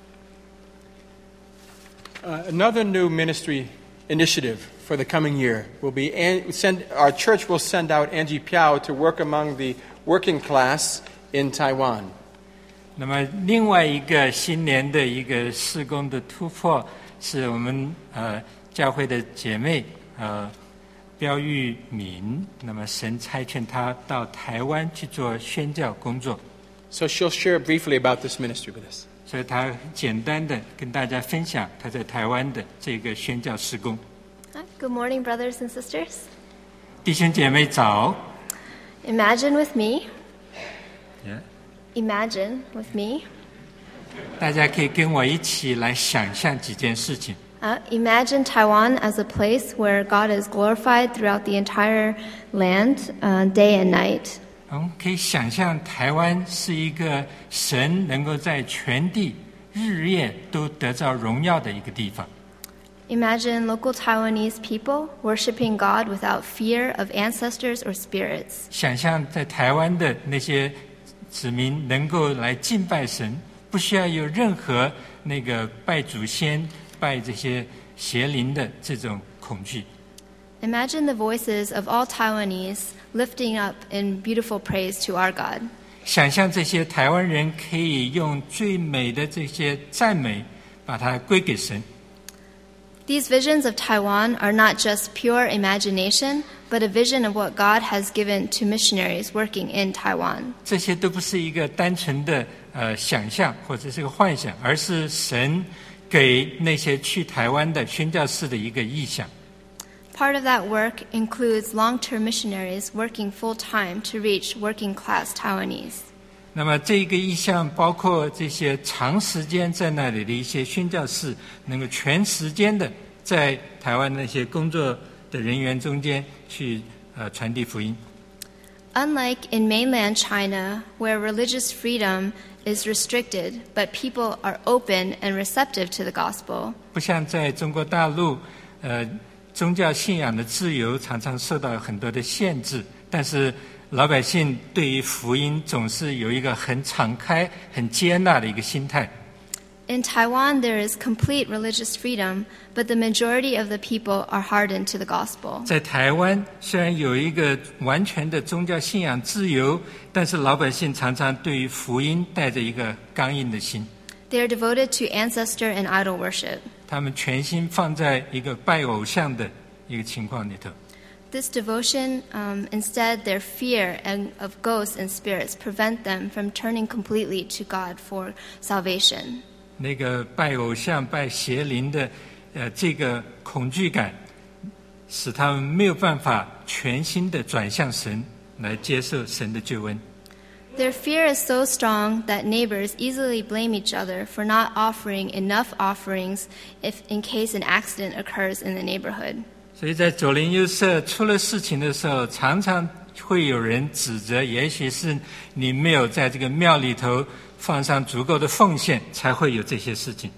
Another new ministry initiative for the coming year will be our church will send out Angie Piao to work among the working class in Taiwan. 那么另外一个新年的一个事工的突破，是我们教会的姐妹标玉敏，那么神差遣他到台湾去做宣教工作， So she'll share briefly about this ministry with us. 所以他简单的跟大家分享他在台湾的这个宣教事工。 Good morning, brothers and sisters. 弟兄姐妹早。 Imagine with me. Yeah. Imagine with me. 大家可以跟我一起来想象几件事情。 Imagine Taiwan as a place where God is glorified throughout the entire land, day and night. 我们可以想象台湾是一个神能够在全地日夜都得到荣耀的一个地方。 Imagine local Taiwanese people worshiping God without fear of ancestors or spirits. 想象在台湾的那些子民能够来敬拜神，不需要有任何那个拜祖先、拜这些邪灵的这种恐惧。 Imagine the voices of all Taiwanese lifting up in beautiful praise to our God. 想象这些台湾人可以用最美的这些赞美，把它归给神。 These visions of Taiwan are not just pure imagination, but a vision of what God has given to missionaries working in Taiwan. 这些都不是一个单纯的想象或者是个幻想，而是神给那些去台湾的宣教士的一个意向。 Part of that work includes long-term missionaries working full-time to reach working-class Taiwanese. 那么这个意向包括这些长时间在那里的一些宣教士，能够全时间的在台湾那些工作的人员中间去传递福音。 Unlike in mainland China, where religious freedom is restricted, but people are open and receptive to the gospel. 不像在中国大陆，宗教信仰的自由常常受到很多的限制，但是老百姓对于福音总是有一个很敞开、很接纳的一个心态。 In Taiwan, there is complete religious freedom, but the majority of the people are hardened to the gospel. 在台湾虽然有一个完全的宗教信仰自由，但是老百姓常常对于福音带着一个刚硬的心。 They are devoted to ancestor and idol worship. 他们全心放在一个拜偶像的一个情况里头。 This devotion, instead, their fear of ghosts and spirits prevent them from turning completely to God for salvation. 那个拜偶像、拜邪灵的，这个恐惧感，使他们没有办法全心的转向神，来接受神的救恩。 Their fear is so strong that neighbors easily blame each other for not offering enough offerings in case an accident occurs in the neighborhood. 所以在左邻右舍出了事情的时候，常常会有人指责，也许是你没有在这个庙里头放上足够的奉献，才会有这些事情。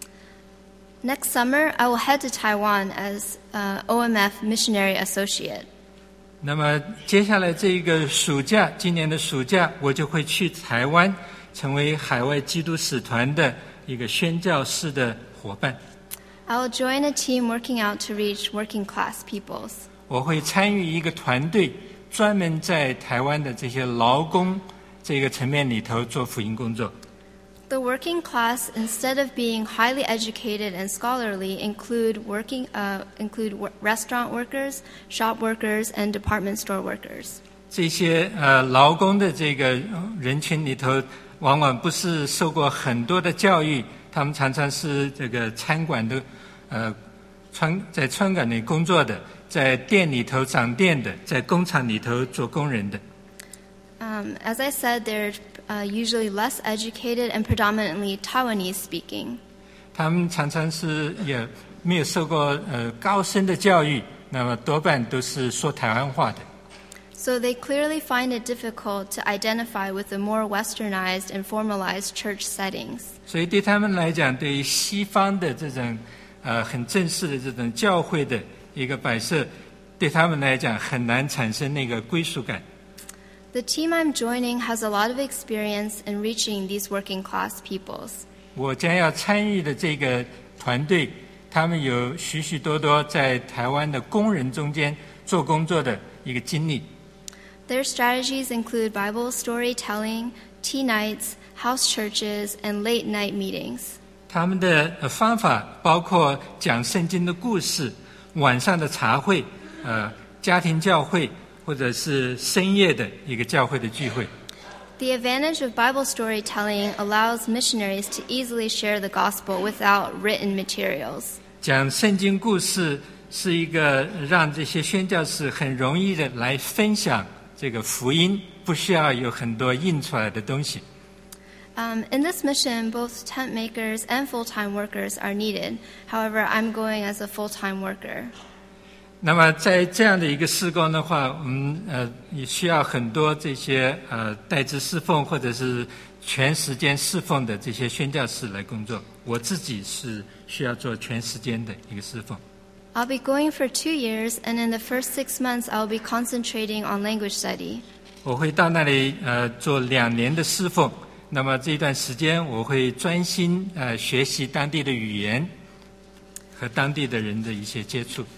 Next summer, I will head to Taiwan as OMF missionary associate. 那么接下来这个暑假，今年的暑假，我就会去台湾，成为海外基督使团的一个宣教士的伙伴。 I will join a team working out to reach working-class peoples. 我会参与一个团队，专门在台湾的这些劳工这个层面里头做福音工作。 The working class, instead of being highly educated and scholarly, include restaurant workers, shop workers, and department store workers. 这些劳工的这个人群里头，往往不是受过很多的教育，他们常常是这个餐馆的在餐馆里工作的，在店里头掌店的，在工厂里头做工人的。 As I said, they're usually less educated and predominantly Taiwanese speaking. 他们常常是也没有受过高深的教育，那么多半都是说台湾话的。 So they clearly find it difficult to identify with the more westernized and formalized church settings. 所以对他们来讲，对于西方的这种很正式的这种教会的一个摆设，对他们来讲很难产生那个归属感。 The team I'm joining has a lot of experience in reaching these working class peoples. 我将要参与的这个团队，他们有许许多多在台湾的工人中间做工作的一个经历。 Their strategies include Bible storytelling, tea nights, house churches, and late night meetings. 他们的方法包括讲圣经的故事、晚上的茶会、 家庭教会或者是深夜的一个教会的聚会。 The advantage of Bible storytelling allows missionaries to easily share the gospel without written materials. 讲圣经故事是一个让这些宣教士很容易的来分享这个福音，不需要有很多印出来的东西。 In this mission, both tent makers and full-time workers are needed. However, I'm going as a full-time worker. 那么在这样的一个事工的话，我们也需要很多这些代职侍奉或者是全时间侍奉的这些宣教士来工作。我自己是需要做全时间的一个侍奉。 I'll be going for 2 years, and in the first 6 months, I'll be concentrating on language study. 我会到那里做2年的侍奉。那么这段时间我会专心学习当地的语言和当地的人的一些接触。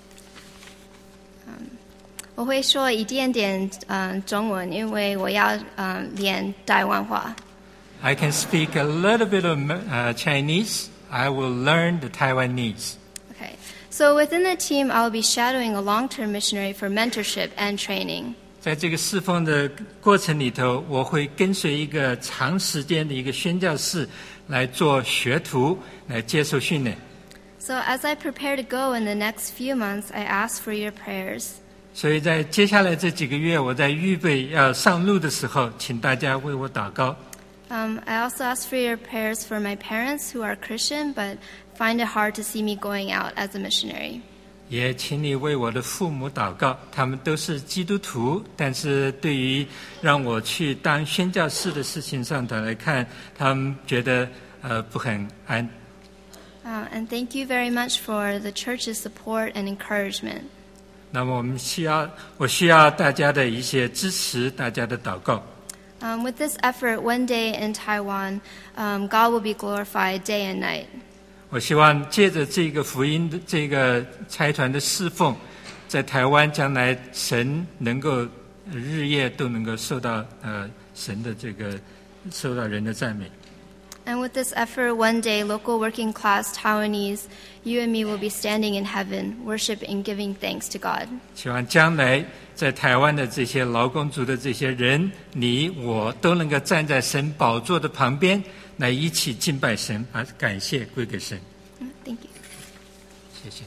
我会说一点点中文，因为我要练台湾话。 I can speak a little bit of Chinese. I will learn the Taiwanese. Okay. So within the team, I'll be shadowing a long-term missionary for mentorship and training. 在这个侍奉的过程里头，我会跟随一个长时间的一个宣教士来做学徒，来接受训练。 So as I prepare to go in the next few months, I ask for your prayers. 所以在接下来这几个月，我在预备要上路的时候，请大家为我祷告。 I also ask for your prayers for my parents who are Christian but find it hard to see me going out as a missionary. 也请你为我的父母祷告，他们都是基督徒，但是对于让我去当宣教士的事情上头来看，他们觉得不很安。 And thank you very much for the church's support and encouragement. 那么我需要大家的一些支持，大家的祷告。 With this effort, one day in Taiwan, God will be glorified day and night. 我希望借着这个福音的这个差传的侍奉，在台湾将来神能够日夜都能够受到神的这个受到人的赞美。 And with this effort, one day, local working class Taiwanese, you and me will be standing in heaven, worshiping and giving thanks to God. 希望将来在台湾的这些劳工族的这些人，你我都能够站在神宝座的旁边，来一起敬拜神，把感谢归给神。 Thank you. 谢谢。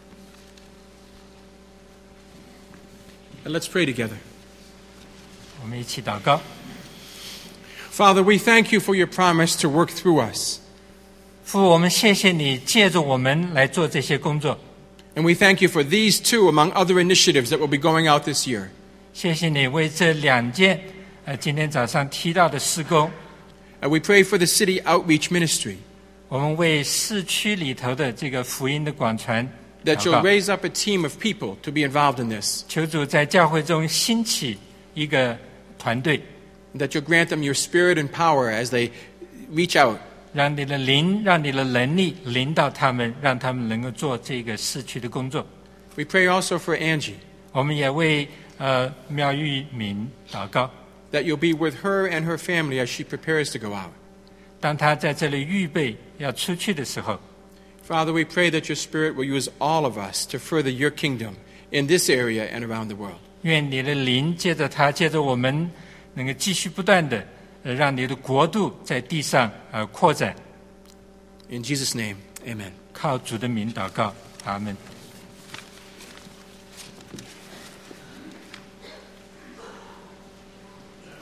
Let's pray together. 我们一起祷告。 Father, we thank you for your promise to work through us. 父，我们谢谢你借着我们来做这些工作。 And we thank you for these two among other initiatives that will be going out this year. 谢谢你为这2件今天早上提到的事工。 And we pray for the city outreach ministry. 我们为市区里头的这个福音的广传 ，that 祷 you'll 告。 raise up a team of people to be involved in this. 求主在教会中兴起一个团队。 That you'll grant them your spirit and power as they reach out. 让你的灵，让你的能力领导他们，让他们能够做这个市区的工作。 We pray also for Angie. 我们也为苗玉敏祷告。 That you'll be with her and her family as she prepares to go out. 当他在这里预备要出去的时候， Father, we pray that your Spirit will use all of us to further your kingdom in this area and around the world. 愿你的灵借着他，借着我们，能够继续不断的让你的国度在地上扩展。 In Jesus' name, amen. 靠主的名祷告，阿们。